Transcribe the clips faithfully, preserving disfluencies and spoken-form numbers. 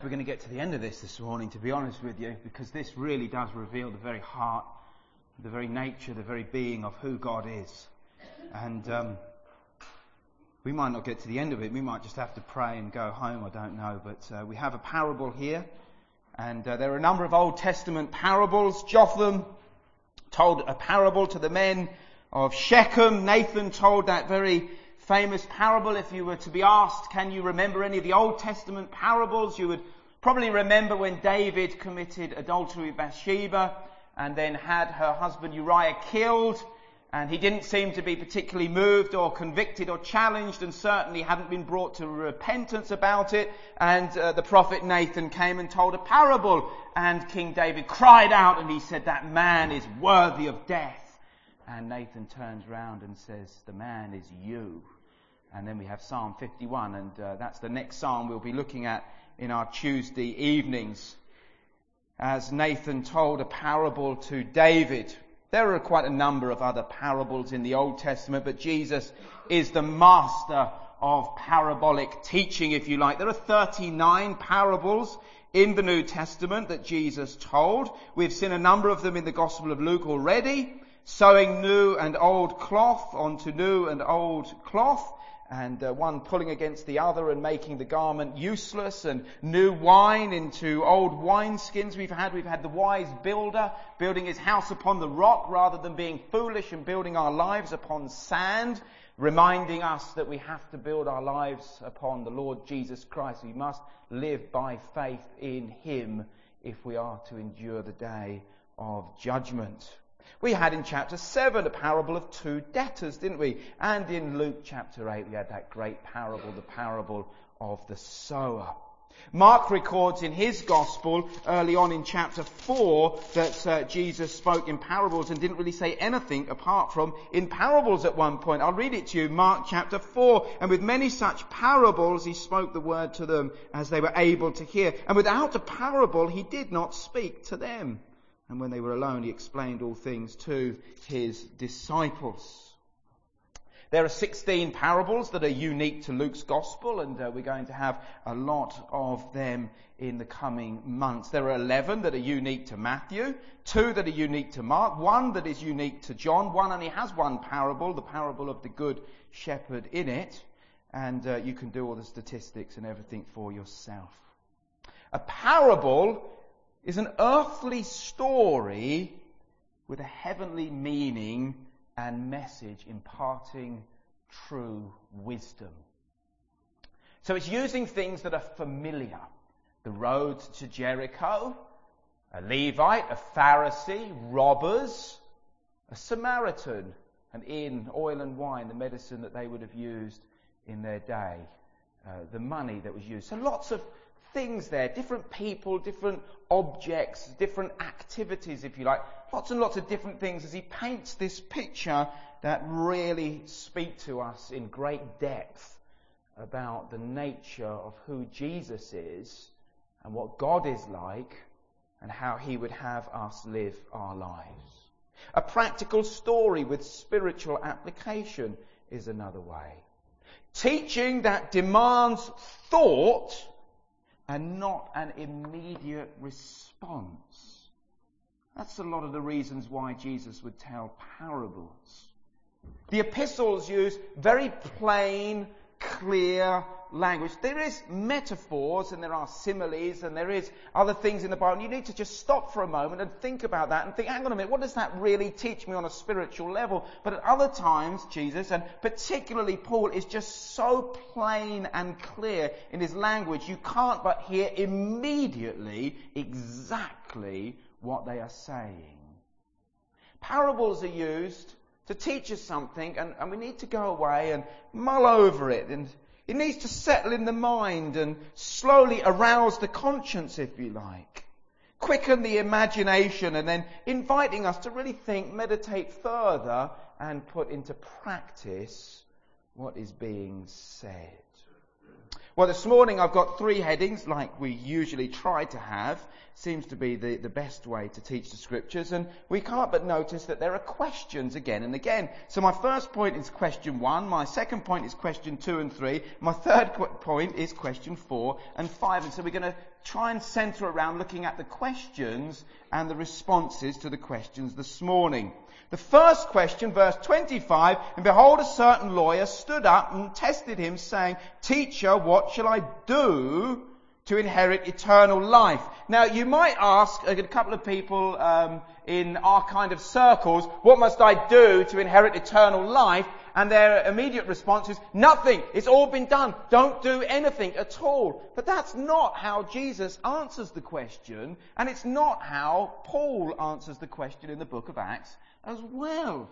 We're going to get to the end of this this morning, to be honest with you, because this really does reveal the very heart, the very nature, the very being of who God is. And um, we might not get to the end of it. We might just have to pray and go home, I don't know. But uh, we have a parable here. And uh, there are a number of Old Testament parables. Jotham told a parable to the men of Shechem. Nathan told that very famous parable. If you were to be asked, can you remember any of the Old Testament parables? You would probably remember when David committed adultery with Bathsheba and then had her husband Uriah killed, and he didn't seem to be particularly moved or convicted or challenged, and certainly hadn't been brought to repentance about it. And uh, the prophet Nathan came and told a parable, and King David cried out and he said, that man is worthy of death. And Nathan turns round and says, the man is you. And then we have Psalm fifty-one, and uh, that's the next psalm we'll be looking at in our Tuesday evenings, as Nathan told a parable to David. There are quite a number of other parables in the Old Testament, but Jesus is the master of parabolic teaching, if you like. There are thirty-nine parables in the New Testament that Jesus told. We've seen a number of them in the Gospel of Luke already. Sewing new and old cloth onto new and old cloth, and uh, one pulling against the other and making the garment useless, and new wine into old wineskins. We've had, we've had the wise builder building his house upon the rock rather than being foolish and building our lives upon sand, reminding us that we have to build our lives upon the Lord Jesus Christ. We must live by faith in him if we are to endure the day of judgment. We had in chapter seven a parable of two debtors, didn't we? And in Luke chapter eight we had that great parable, the parable of the sower. Mark records in his gospel early on in chapter four that uh, Jesus spoke in parables and didn't really say anything apart from in parables at one point. I'll read it to you, Mark chapter four. And with many such parables he spoke the word to them as they were able to hear. And without a parable he did not speak to them. And when they were alone, he explained all things to his disciples. There are sixteen parables that are unique to Luke's gospel, and uh, we're going to have a lot of them in the coming months. There are eleven that are unique to Matthew, two that are unique to Mark, one that is unique to John. One only has one parable, the parable of the Good Shepherd in it, and uh, you can do all the statistics and everything for yourself. A parable is an earthly story with a heavenly meaning and message imparting true wisdom. So it's using things that are familiar. The road to Jericho, a Levite, a Pharisee, robbers, a Samaritan, an inn, oil and wine, the medicine that they would have used in their day, uh, the money that was used. So lots of things there, different people, different objects, different activities, if you like, lots and lots of different things as he paints this picture that really speak to us in great depth about the nature of who Jesus is and what God is like and how he would have us live our lives. A practical story with spiritual application is another way. Teaching that demands thought and not an immediate response. That's a lot of the reasons why Jesus would tell parables. The epistles use very plain, clear language. There is metaphors and there are similes and there is other things in the Bible. You need to just stop for a moment and think about that and think, hang on a minute, what does that really teach me on a spiritual level? But at other times, Jesus, and particularly Paul, is just so plain and clear in his language, you can't but hear immediately exactly what they are saying. Parables are used to teach us something, and, and we need to go away and mull over it, and it needs to settle in the mind and slowly arouse the conscience, if you like. Quicken the imagination, and then inviting us to really think, meditate further, and put into practice what is being said. Well, this morning I've got three headings, like we usually try to have. Seems to be the, the best way to teach the scriptures, and we can't but notice that there are questions again and again. So my first point is question one, my second point is question two and three, my third qu- point is question four and five. And so we're going to try and centre around looking at the questions and the responses to the questions this morning. The first question, verse twenty-five, and behold, a certain lawyer stood up and tested him, saying, Teacher, what shall I do to inherit eternal life? Now, you might ask a couple of people um, in our kind of circles, what must I do to inherit eternal life? And their immediate response is, nothing. It's all been done. Don't do anything at all. But that's not how Jesus answers the question, and it's not how Paul answers the question in the book of Acts as well.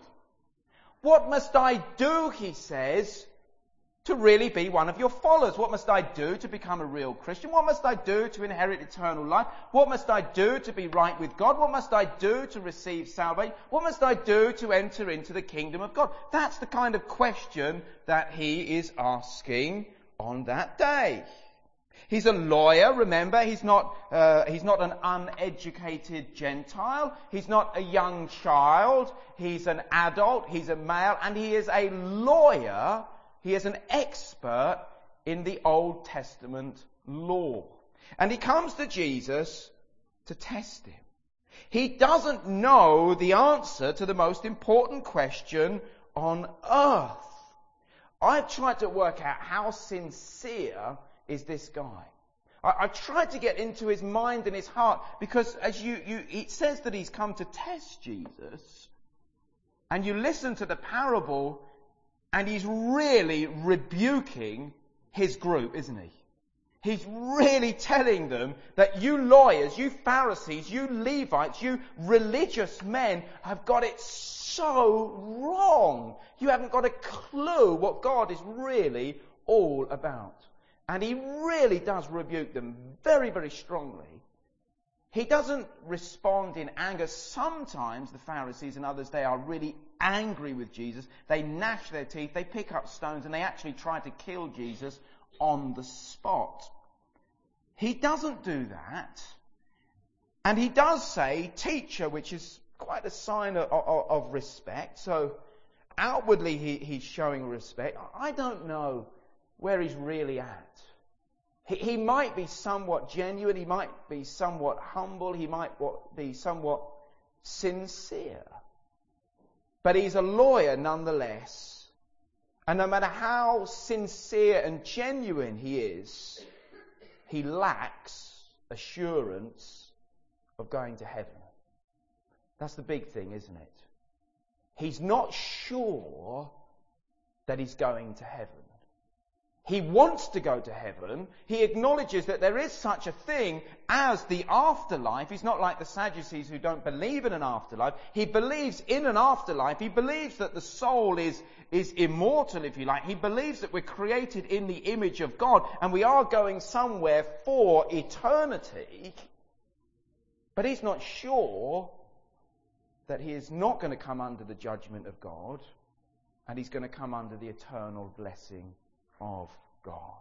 What must I do, he says, to really be one of your followers? What must I do to become a real Christian? What must I do to inherit eternal life? What must I do to be right with God? What must I do to receive salvation? What must I do to enter into the kingdom of God? That's the kind of question that he is asking on that day. He's a lawyer, remember, he's not, uh, he's not an uneducated Gentile, he's not a young child, he's an adult, he's a male, and he is a lawyer. He is an expert in the Old Testament law. And he comes to Jesus to test him. He doesn't know the answer to the most important question on earth. I've tried to work out how sincere is this guy. I, I've tried to get into his mind and his heart, because as you, you, it says that he's come to test Jesus. And you listen to the parable, and he's really rebuking his group, isn't he? He's really telling them that you lawyers, you Pharisees, you Levites, you religious men have got it so wrong. You haven't got a clue what God is really all about. And he really does rebuke them very, very strongly. He doesn't respond in anger. Sometimes the Pharisees and others, they are really angry with Jesus. They gnash their teeth, they pick up stones, and they actually try to kill Jesus on the spot. He doesn't do that. And he does say, teacher, which is quite a sign of, of, of respect. So outwardly he, he's showing respect. I don't know where he's really at. He, he might be somewhat genuine, he might be somewhat humble, he might be somewhat sincere. But he's a lawyer nonetheless. And no matter how sincere and genuine he is, he lacks assurance of going to heaven. That's the big thing, isn't it? He's not sure that he's going to heaven. He wants to go to heaven. He acknowledges that there is such a thing as the afterlife. He's not like the Sadducees who don't believe in an afterlife. He believes in an afterlife. He believes that the soul is, is immortal, if you like. He believes that we're created in the image of God and we are going somewhere for eternity. But he's not sure that he is not going to come under the judgment of God, and he's going to come under the eternal blessing of God.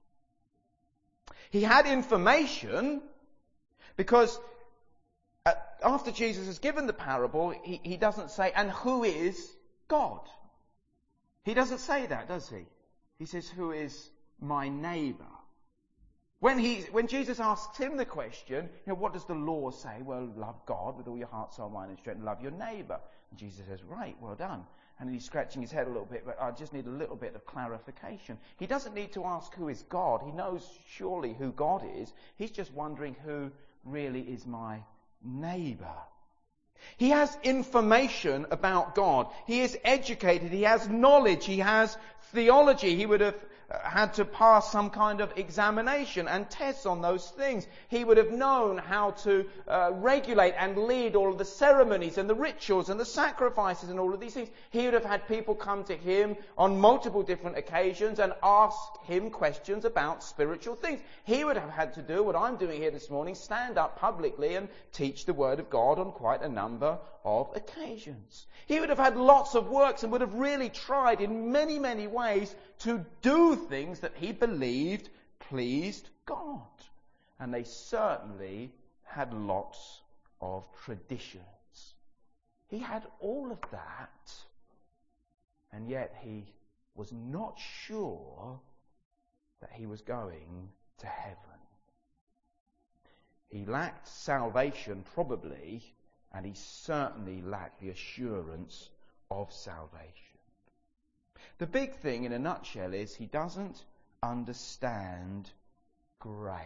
He had information, because after Jesus has given the parable, he, he doesn't say, and who is God? He doesn't say that, does he? He says, who is my neighbour? When he, when Jesus asks him the question, you know, what does the law say? Well, love God with all your heart, soul, mind and strength, and love your neighbour. And Jesus says, right, well done. And he's scratching his head a little bit, but I just need a little bit of clarification. He doesn't need to ask who is God. He knows surely who God is. He's just wondering who really is my neighbour. He has information about God. He is educated. He has knowledge. He has theology. He would have had to pass some kind of examination and tests on those things. He would have known how to uh, regulate and lead all of the ceremonies and the rituals and the sacrifices and all of these things. He would have had people come to him on multiple different occasions and ask him questions about spiritual things. He would have had to do what I'm doing here this morning, stand up publicly and teach the Word of God on quite a number of occasions. He would have had lots of works and would have really tried in many, many ways to do things that he believed pleased God. And they certainly had lots of traditions. He had all of that, and yet he was not sure that he was going to heaven. He lacked salvation, probably, and he certainly lacked the assurance of salvation. The big thing, in a nutshell, is he doesn't understand grace.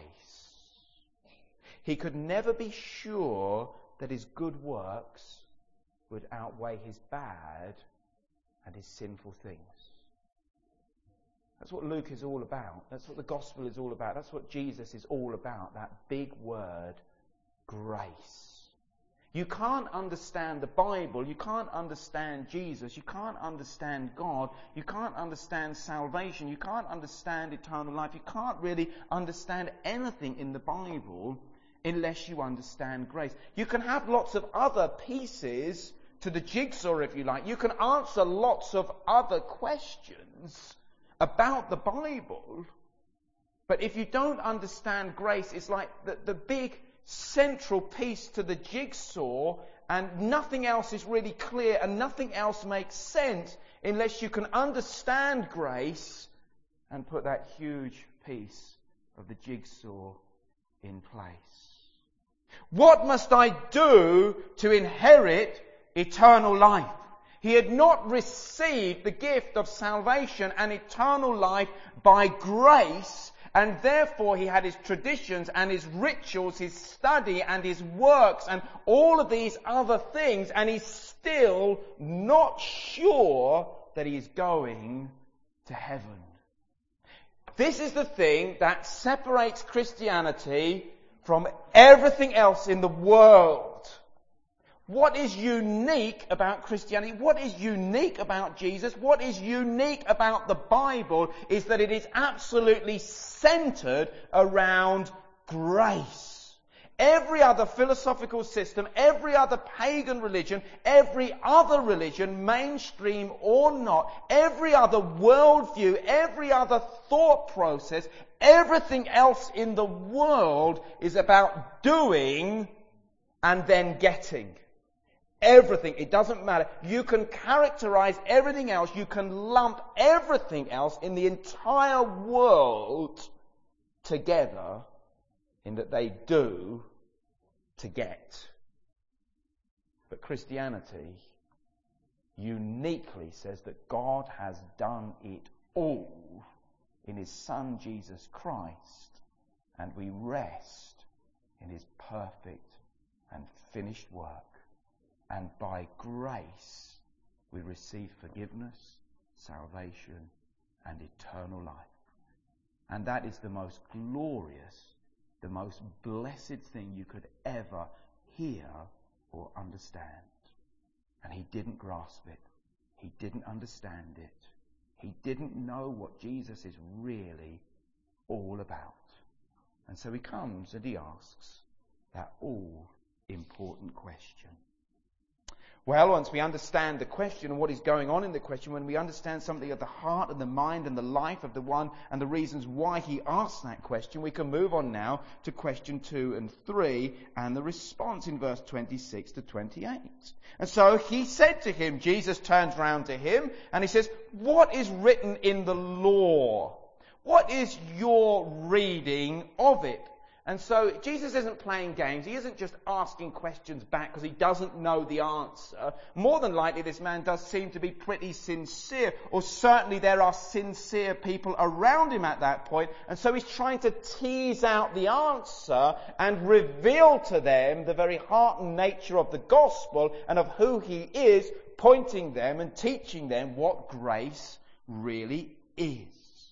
He could never be sure that his good works would outweigh his bad and his sinful things. That's what Luke is all about. That's what the gospel is all about. That's what Jesus is all about. That big word, grace. You can't understand the Bible. You can't understand Jesus. You can't understand God. You can't understand salvation. You can't understand eternal life. You can't really understand anything in the Bible unless you understand grace. You can have lots of other pieces to the jigsaw, if you like. You can answer lots of other questions about the Bible, but if you don't understand grace, it's like the, the big central piece to the jigsaw, and nothing else is really clear and nothing else makes sense unless you can understand grace and put that huge piece of the jigsaw in place. What must I do to inherit eternal life? He had not received the gift of salvation and eternal life by grace, and therefore he had his traditions and his rituals, his study and his works and all of these other things, and he's still not sure that he's going to heaven. This is the thing that separates Christianity from everything else in the world. What is unique about Christianity? What is unique about Jesus? What is unique about the Bible is that it is absolutely centered around grace. Every other philosophical system, every other pagan religion, every other religion, mainstream or not, every other worldview, every other thought process, everything else in the world is about doing and then getting. Everything. It doesn't matter. You can characterize everything else. You can lump everything else in the entire world together in that they do to get. But Christianity uniquely says that God has done it all in his Son Jesus Christ, and we rest in his perfect and finished work. And by grace, we receive forgiveness, salvation, and eternal life. And that is the most glorious, the most blessed thing you could ever hear or understand. And he didn't grasp it. He didn't understand it. He didn't know what Jesus is really all about. And so he comes and he asks that all-important question. Well, once we understand the question and what is going on in the question, when we understand something of the heart and the mind and the life of the one and the reasons why he asked that question, we can move on now to question two and three and the response in verse twenty-six to twenty-eight. And so he said to him, Jesus turns round to him and he says, what is written in the law? What is your reading of it? And so Jesus isn't playing games. He isn't just asking questions back because he doesn't know the answer. More than likely, this man does seem to be pretty sincere, or certainly there are sincere people around him at that point. And so he's trying to tease out the answer and reveal to them the very heart and nature of the gospel and of who he is, pointing them and teaching them what grace really is.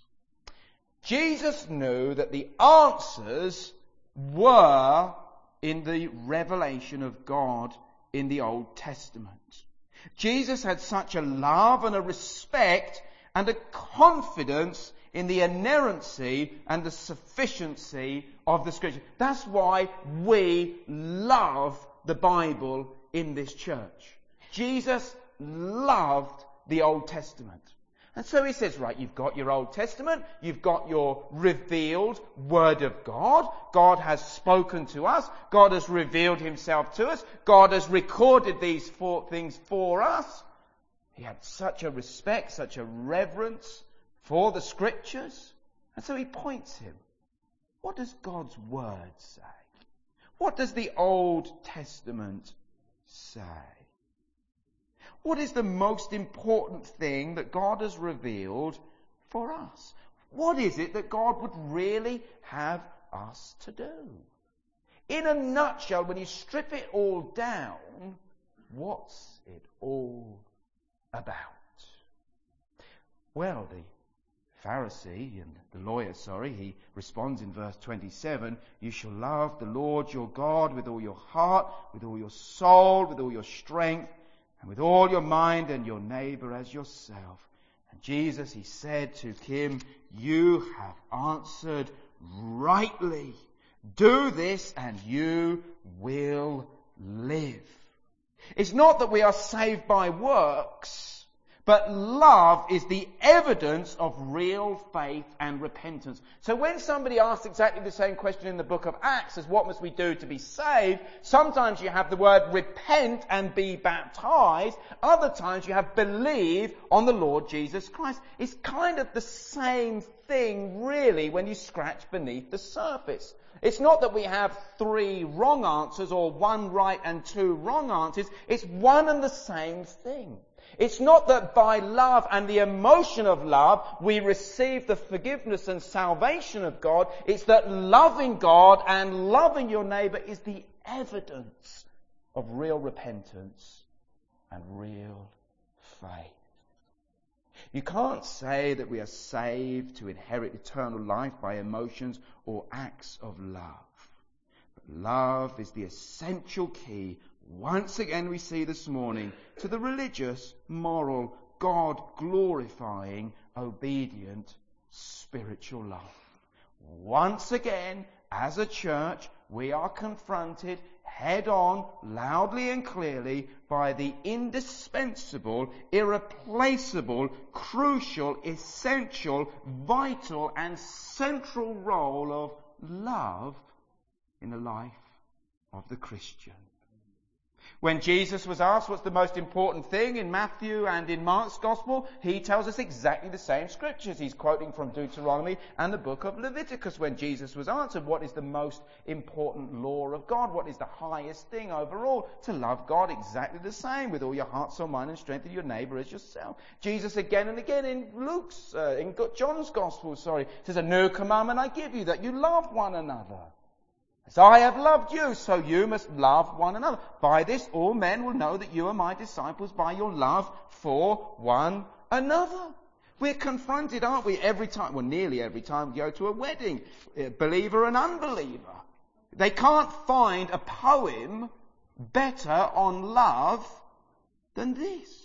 Jesus knew that the answers were in the revelation of God in the Old Testament. Jesus had such a love and a respect and a confidence in the inerrancy and the sufficiency of the Scripture. That's why we love the Bible in this church. Jesus loved the Old Testament. And so he says, right, you've got your Old Testament, you've got your revealed Word of God. God has spoken to us. God has revealed himself to us. God has recorded these four things for us. He had such a respect, such a reverence for the Scriptures. And so he points him. What does God's Word say? What does the Old Testament say? What is the most important thing that God has revealed for us? What is it that God would really have us to do? In a nutshell, when you strip it all down, what's it all about? Well, the Pharisee and the lawyer, sorry, he responds in verse twenty-seven, you shall love the Lord your God with all your heart, with all your soul, with all your strength, and with all your mind, and your neighbour as yourself. And Jesus, he said to him, you have answered rightly. Do this and you will live. It's not that we are saved by works, but love is the evidence of real faith and repentance. So when somebody asks exactly the same question in the book of Acts as what must we do to be saved, sometimes you have the word repent and be baptized. Other times you have believe on the Lord Jesus Christ. It's kind of the same thing really when you scratch beneath the surface. It's not that we have three wrong answers or one right and two wrong answers. It's one and the same thing. It's not that by love and the emotion of love we receive the forgiveness and salvation of God. It's that loving God and loving your neighbour is the evidence of real repentance and real faith. You can't say that we are saved to inherit eternal life by emotions or acts of love. But love is the essential key, once again we see this morning, to the religious, moral, God-glorifying, obedient, spiritual life. Once again, as a church, we are confronted head-on, loudly and clearly, by the indispensable, irreplaceable, crucial, essential, vital and central role of love in the life of the Christian. When Jesus was asked what's the most important thing in Matthew and in Mark's Gospel, he tells us exactly the same scriptures. He's quoting from Deuteronomy and the book of Leviticus when Jesus was answered, what is the most important law of God? What is the highest thing overall? To love God exactly the same with all your heart, soul, mind and strength, and your neighbour as yourself. Jesus again and again in Luke's, uh, in John's Gospel, sorry, says, a new commandment I give you, that you love one another. As I have loved you, so you must love one another. By this all men will know that you are my disciples, by your love for one another. We're confronted, aren't we, every time, well nearly every time we go to a wedding, believer and unbeliever. They can't find a poem better on love than this.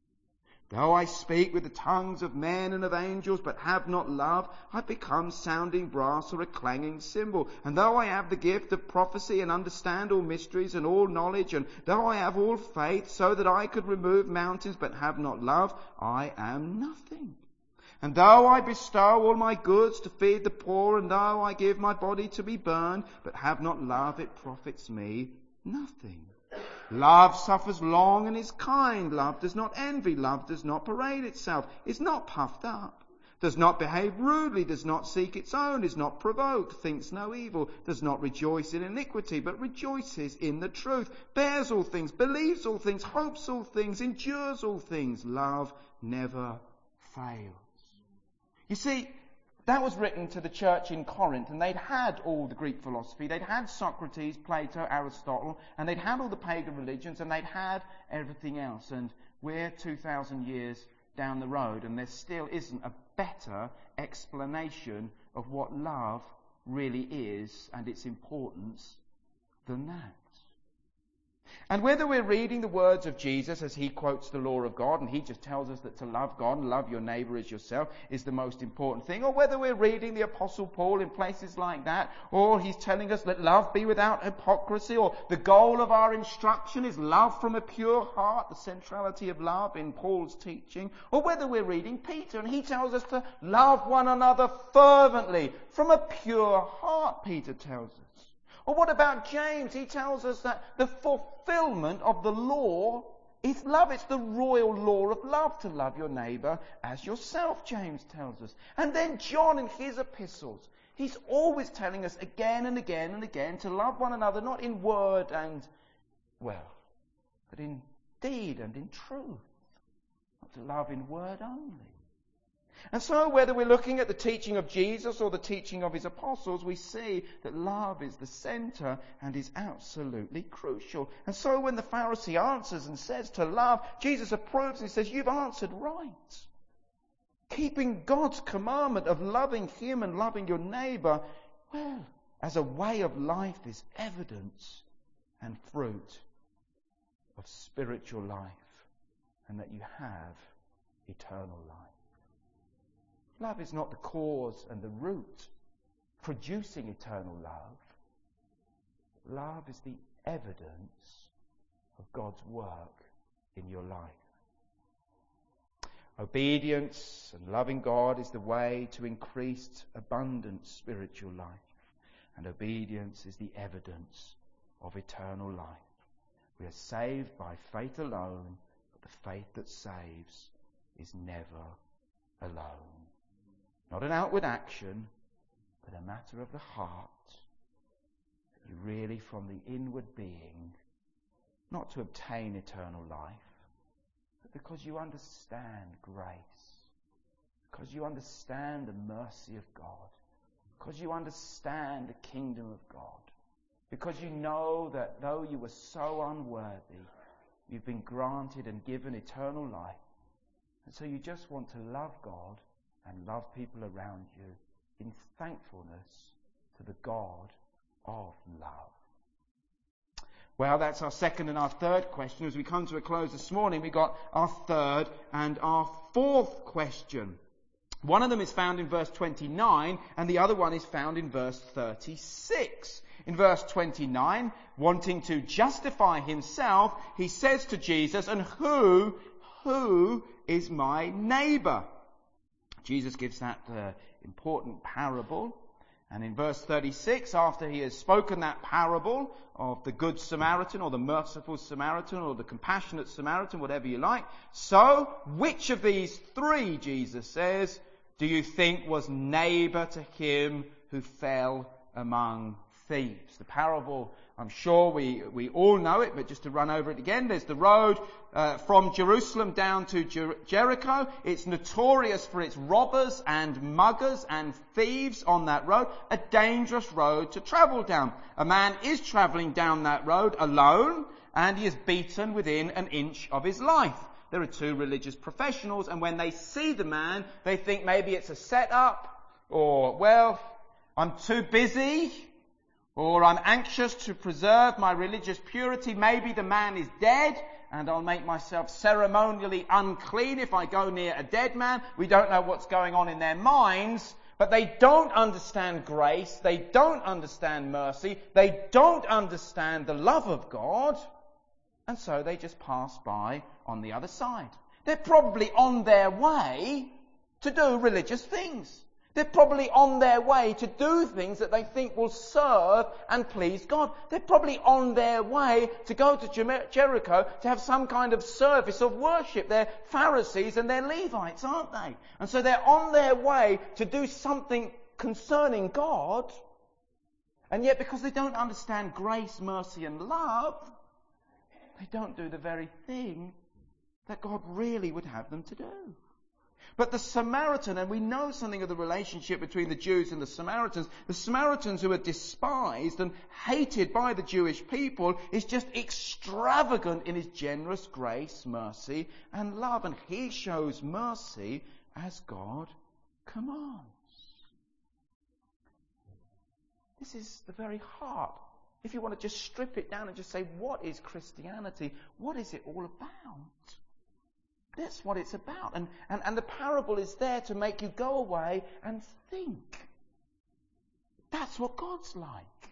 Though I speak with the tongues of men and of angels, but have not love, I become sounding brass or a clanging cymbal. And though I have the gift of prophecy and understand all mysteries and all knowledge, and though I have all faith so that I could remove mountains, but have not love, I am nothing. And though I bestow all my goods to feed the poor, and though I give my body to be burned, but have not love, it profits me nothing. Love suffers long and is kind. Love does not envy. Love does not parade itself, is not puffed up, does not behave rudely, does not seek its own, is not provoked, thinks no evil, does not rejoice in iniquity, but rejoices in the truth, bears all things, believes all things, hopes all things, endures all things. Love never fails. You see, that was written to the church in Corinth, and they'd had all the Greek philosophy, they'd had Socrates, Plato, Aristotle, and they'd had all the pagan religions, and they'd had everything else. And we're two thousand years down the road, and there still isn't a better explanation of what love really is and its importance than that. And whether we're reading the words of Jesus as he quotes the law of God, and he just tells us that to love God and love your neighbour as yourself is the most important thing, or whether we're reading the Apostle Paul in places like that, or he's telling us let love be without hypocrisy, or the goal of our instruction is love from a pure heart, the centrality of love in Paul's teaching, or whether we're reading Peter and he tells us to love one another fervently from a pure heart, Peter tells us. Or what about James? He tells us that the fulfillment of the law is love. It's the royal law of love to love your neighbour as yourself, James tells us. And then John in his epistles, he's always telling us again and again and again to love one another, not in word and, well, but in deed and in truth. Not to love in word only. And so whether we're looking at the teaching of Jesus or the teaching of his apostles, we see that love is the centre and is absolutely crucial. And so when the Pharisee answers and says to love, Jesus approves and he says, you've answered right. Keeping God's commandment of loving him and loving your neighbour, well, as a way of life is evidence and fruit of spiritual life, and that you have eternal life. Love is not the cause and the root producing eternal love. Love is the evidence of God's work in your life. Obedience and loving God is the way to increased, abundant spiritual life. And obedience is the evidence of eternal life. We are saved by faith alone, but the faith that saves is never alone. Not an outward action, but a matter of the heart. You really from the inward being, not to obtain eternal life, but because you understand grace, because you understand the mercy of God, because you understand the kingdom of God, because you know that though you were so unworthy, you've been granted and given eternal life. And so you just want to love God and love people around you in thankfulness to the God of love. Well, that's our second and our third question. As we come to a close this morning, we got our third and our fourth question. One of them is found in verse twenty-nine, and the other one is found in verse thirty-six. In verse twenty-nine, wanting to justify himself, he says to Jesus, and who, who is my neighbour? Jesus gives that uh, important parable. And in verse thirty-six, after he has spoken that parable of the good Samaritan or the merciful Samaritan or the compassionate Samaritan, whatever you like, so which of these three, Jesus says, do you think was neighbour to him who fell among thieves? The parable, I'm sure we, we all know it, but just to run over it again, there's the road uh, from Jerusalem down to Jer- Jericho. It's notorious for its robbers and muggers and thieves on that road. A dangerous road to travel down. A man is travelling down that road alone, and he is beaten within an inch of his life. There are two religious professionals, and when they see the man, they think maybe it's a set-up, or, well, I'm too busy, or I'm anxious to preserve my religious purity. Maybe the man is dead, and I'll make myself ceremonially unclean if I go near a dead man. We don't know what's going on in their minds, but they don't understand grace. They don't understand mercy. They don't understand the love of God. And so they just pass by on the other side. They're probably on their way to do religious things. They're probably on their way to do things that they think will serve and please God. They're probably on their way to go to Jer- Jericho to have some kind of service of worship. They're Pharisees and they're Levites, aren't they? And so they're on their way to do something concerning God. And yet because they don't understand grace, mercy and love, they don't do the very thing that God really would have them to do. But the Samaritan, and we know something of the relationship between the Jews and the Samaritans, the Samaritans who are despised and hated by the Jewish people is just extravagant in his generous grace, mercy and love. And he shows mercy as God commands. This is the very heart If you want to just strip it down and just say, what is Christianity? What is it all about? That's what it's about. And, and, and the parable is there to make you go away and think. That's what God's like.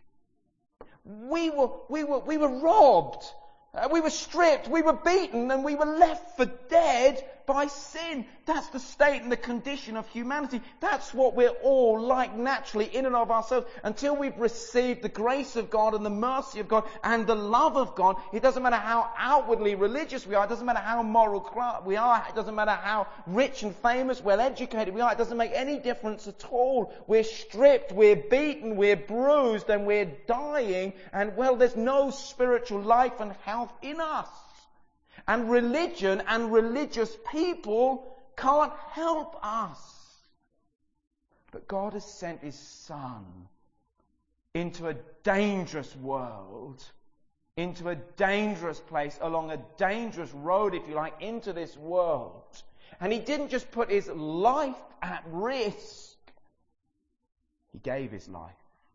We were, we were, we were robbed. Uh, we were stripped. We were beaten, and we were left for dead by sin. That's the state and the condition of humanity. That's what we're all like naturally in and of ourselves. Until we've received the grace of God and the mercy of God and the love of God, it doesn't matter how outwardly religious we are. It doesn't matter how moral we are. It doesn't matter how rich and famous, well educated we are. It doesn't make any difference at all. We're stripped, we're beaten, we're bruised, and we're dying. And well, there's no spiritual life and health in us. And religion and religious people can't help us. But God has sent His Son into a dangerous world, into a dangerous place, along a dangerous road, if you like, into this world. And He didn't just put His life at risk. He gave His life.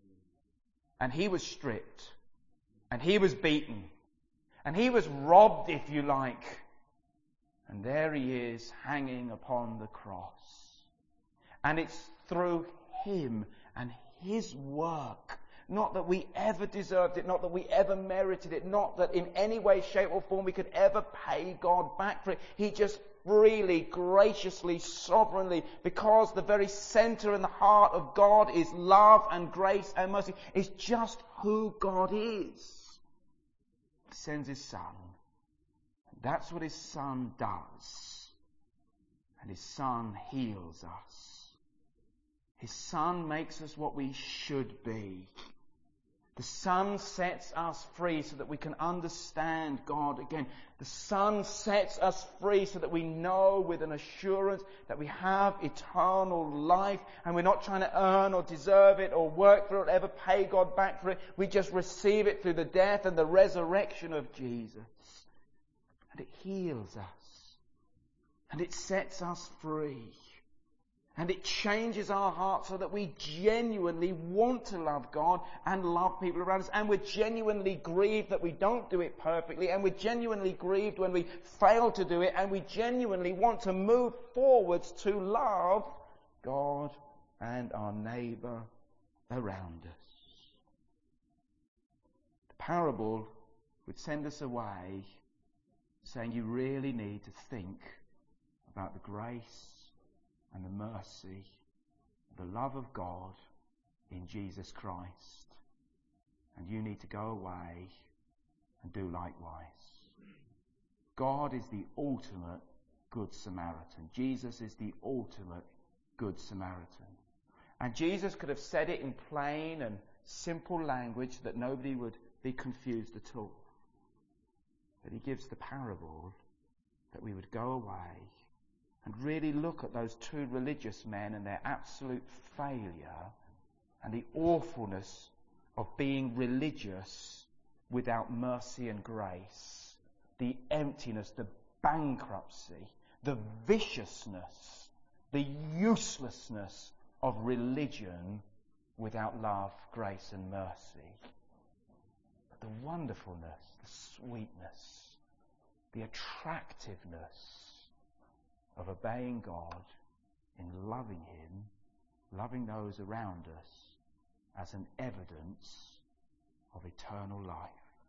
And He was stripped. And He was beaten. And He was robbed, if you like. And there He is, hanging upon the cross. And it's through Him and His work. Not that we ever deserved it, not that we ever merited it, not that in any way, shape or form we could ever pay God back for it. He just freely, graciously, sovereignly, because the very center and the heart of God is love and grace and mercy. It's just who God is. Sends His Son. That's what His Son does. And His Son heals us. His Son makes us what we should be. The Son sets us free so that we can understand God again. The Son sets us free so that we know with an assurance that we have eternal life, and we're not trying to earn or deserve it or work for it or ever pay God back for it. We just receive it through the death and the resurrection of Jesus. And it heals us. And it sets us free. And it changes our hearts so that we genuinely want to love God and love people around us. And we're genuinely grieved that we don't do it perfectly. And we're genuinely grieved when we fail to do it. And we genuinely want to move forwards to love God and our neighbour around us. The parable would send us away saying you really need to think about the grace and the mercy, the love of God in Jesus Christ. And you need to go away and do likewise. God is the ultimate Good Samaritan. Jesus is the ultimate Good Samaritan. And Jesus could have said it in plain and simple language that nobody would be confused at all. But He gives the parable that we would go away and really look at those two religious men and their absolute failure and the awfulness of being religious without mercy and grace, the emptiness, the bankruptcy, the viciousness, the uselessness of religion without love, grace and mercy. But the wonderfulness, the sweetness, the attractiveness of obeying God in loving Him, loving those around us as an evidence of eternal life.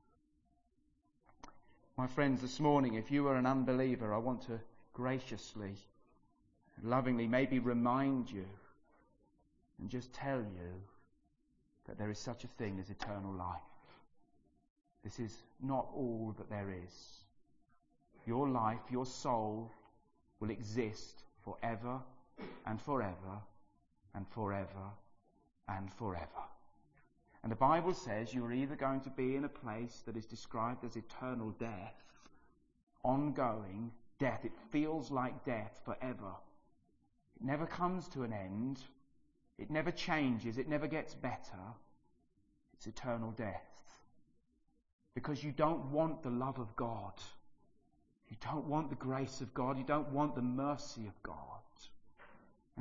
My friends, this morning, if you are an unbeliever, I want to graciously, lovingly maybe remind you and just tell you that there is such a thing as eternal life. This is not all that there is. Your life, your soul, will exist forever and forever and forever and forever. And the Bible says you are either going to be in a place that is described as eternal death, ongoing death. It feels like death forever. It never comes to an end. It never changes. It never gets better. It's eternal death. Because you don't want the love of God. You don't want the grace of God. You don't want the mercy of God.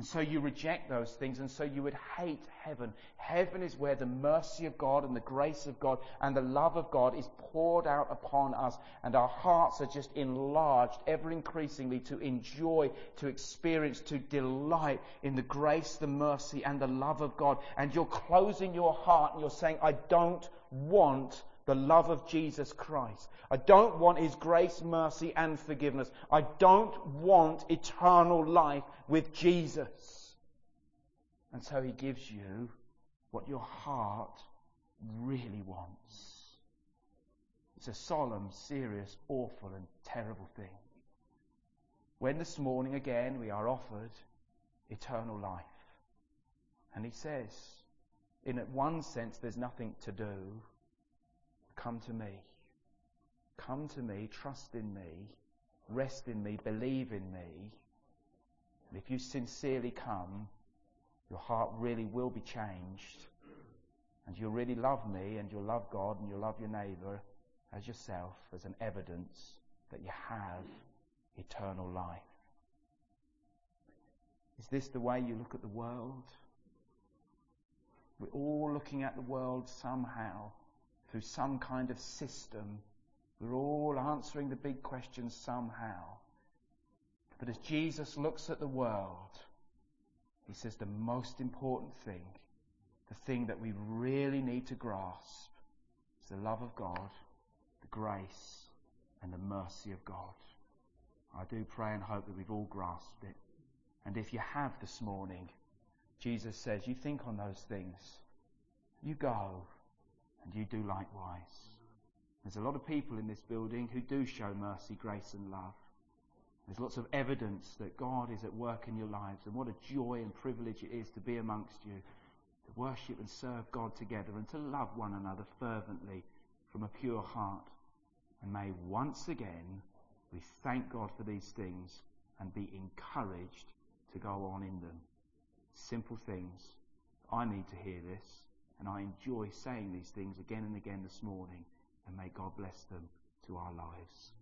And so you reject those things, and so you would hate heaven. Heaven is where the mercy of God and the grace of God and the love of God is poured out upon us, and our hearts are just enlarged ever increasingly to enjoy, to experience, to delight in the grace, the mercy and the love of God. And you're closing your heart and you're saying, I don't want the love of Jesus Christ. I don't want His grace, mercy and forgiveness. I don't want eternal life with Jesus. And so He gives you what your heart really wants. It's a solemn, serious, awful and terrible thing. When this morning again we are offered eternal life. And He says, in one sense there's nothing to do. Come to me. Come to me, trust in me, rest in me, believe in me. And if you sincerely come, your heart really will be changed. And you'll really love me, and you'll love God, and you'll love your neighbour as yourself, as an evidence that you have eternal life. Is this the way you look at the world? We're all looking at the world somehow, through some kind of system. We're all answering the big questions somehow. But as Jesus looks at the world, He says the most important thing, the thing that we really need to grasp, is the love of God, the grace and the mercy of God. I do pray and hope that we've all grasped it. And if you have this morning, Jesus says, you think on those things, you go and you do likewise. There's a lot of people in this building who do show mercy, grace and love. There's lots of evidence that God is at work in your lives, and what a joy and privilege it is to be amongst you, to worship and serve God together and to love one another fervently from a pure heart. And may once again we thank God for these things and be encouraged to go on in them. Simple things. I need to hear this, and I enjoy saying these things again and again this morning, and may God bless them to our lives.